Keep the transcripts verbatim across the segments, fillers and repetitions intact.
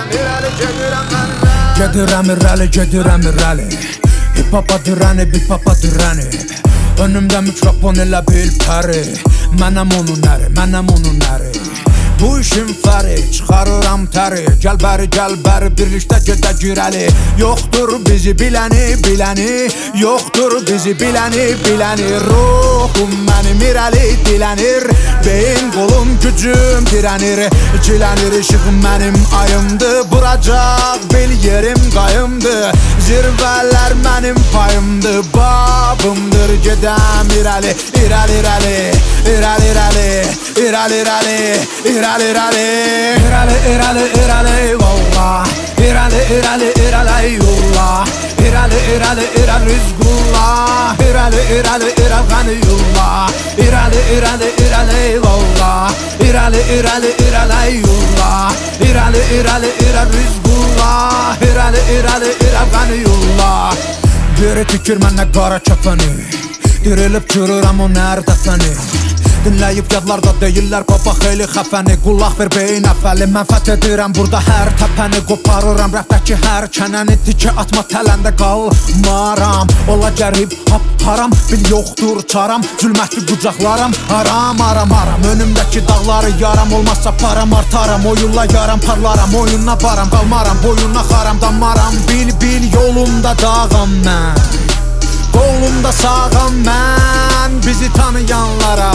irəli gedirəm mən. Gedirəm irəli, gedirəm irəli. Hip-hopa dirəni, bil-papa dirəni. Önümdə mikrofon elə bil pəri. Mənəm onun əri, mənəm onun əri. Bu işin fəri, çıxarıram təri. Gəl bəri, gəl bəri, birlikdə gedək irəli. Yoxdur bizi biləni, biləni. Yoxdur bizi biləni, biləni. Ruhum mənim irəli dilənir. Beyin, qolum, gücüm dirənir. İkilənir, işığım mənim ayımdır. Buracaq bil yerim qayımdır. Zirvələr mənim payımdır. Babımdır, gedəm irəli. İrəli, irəli, irəli, irəli. İrəli, irəli, irəli, irəli. İrəli, irəli, irəli, vallah. İrəli, irəli, irəli, yollah. İrəli, irəli, irəli, rizqullah. İrəli, irəli, irəli, qaniyullah. İrəli, irəli, irəli, vallah. İrəli, irəli, irəli, yollah. İrəli, irəli, irəli, rizqullah. İrəli, irəli, irəli, qaniyullah. Geri tikir mənə qara kəfəni. Dirilib çürürəm o nərdəfəni. Dinləyib yadlarda deyirlər baba xeyli xəfəni. Qullaq ver beyin əfəli. Mən fəth edirəm burada hər təpəni. Qoparıram rəfdəki hər kənəni. Dikə atma tələndə qalmaram. Ola gərib hap haram. Bil yoxdur çaram. Zülmətli qucaqlaram. Aram aram aram. Önümdəki dağları yaram. Olmazsa param artaram. Oyunla yaram parlaram. Oyununa baram qalmaram. Boyuna xaram damaram. Bil bil yolumda dağam mən. Qolumda sağam mən. Bizi tanıyanlara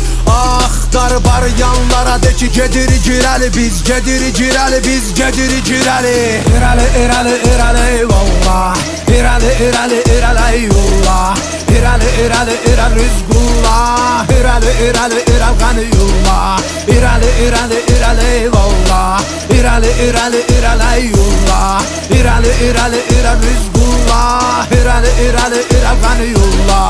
axtarıb arayanlara de ki gedirik irəli. Biz gedirik irəli, biz gedirik irəli. İrəli, irəli, irəli, vallah. İrəli, irəli, irəli, yollah. İrəli, irəli, irəli, rizqullah. İrəli, irəli, irəli, qaniyullah. İrəli, irəli, irəli, vallah. İrəli, irəli, irəli, yollah. İrəli, irəli, irəli, rizqullah. İrəli, irəli, irəli, qaniyullah.